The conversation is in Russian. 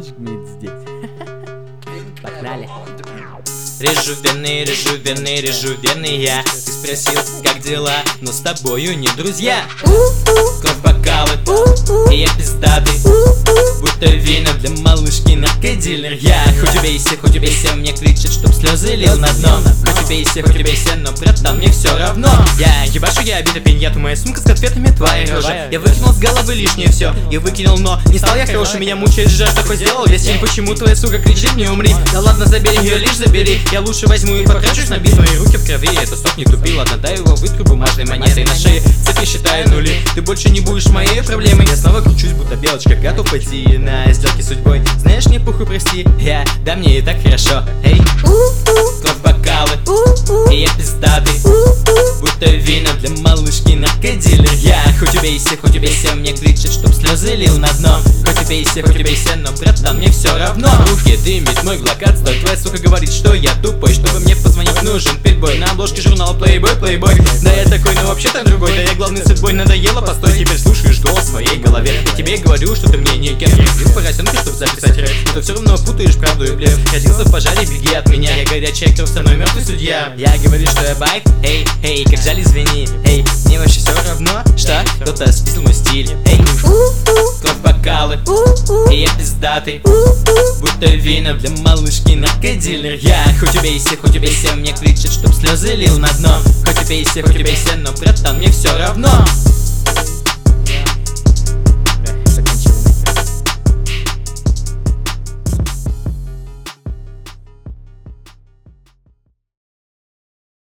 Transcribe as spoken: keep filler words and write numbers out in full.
Мальчик имеет здесь. Погнали. Режу вены, режу вены, режу вены я. Ты спросил, как дела, но с тобою не друзья. Кровь бокалы, и я пиздатый, будто вина для малышки, наркодилер я. Хоть убейся, хоть убейся, мне кричат, чтоб слезы лил на дно. Хоть убейся, хоть убейся, но братан, мне все равно. Я ебашу, я обида пиньяту, моя сумка с конфетами, твоя рожа. Я выкинул с головы лишнее все, я выкинул, но не стал я хорошим, меня мучает жар, такой сделал я семь. Почему твоя сука кричит, не умри? Да ладно, забери ее, лишь забери. Я лучше возьму и потрачусь на бит, мои руки в крови. Это стоп, не тупи, ладно, дай его вытру бумажной монетой на шее. Цепи считаю нули, ты больше не будешь моей проблемой. Я снова кручусь, будто белочка, готов пойти на сделки судьбой. Знаешь, не похуй, прости, я, да мне и так хорошо. Эй, кровь бокалы, и я пиздатый, будто вина для малышки, наркодилер я. Хоть убейся, хоть убейся, мне кричат, чтоб слезы лил на дно. Хоть убейся, хоть убейся, но братан, мне все равно. Руки дымит мой глокат, стой, твоя сука говорит, что я тупой. Чтобы мне позвонить, нужен питбой. На обложке журнала Playboy, Playboy. Да я такой, но вообще-то другой. Да я главный сетбой, надоело, постой. Теперь слушаешь голос в своей голове. Я тебе говорю, что ты мне не кем. Я поросенка, чтоб записать рэп, но ты все равно путаешь правду и блеф. Родился в пожаре, беги от меня. Я горячая кровь, со мной мертвый судья. Я говорю, что я байк, эй, эй, как жаль, извини. Эй, мне вообще все равно, что кто-то спиздил мой стиль. Эй, кровь бокалы, и я пиздатый, будто вина для малышки, наркодилер я. Хоть убейся, хоть убейся, мне кричат, чтоб слезы лил на дно. Хоть убейся, хоть убейся, но братан, мне все равно.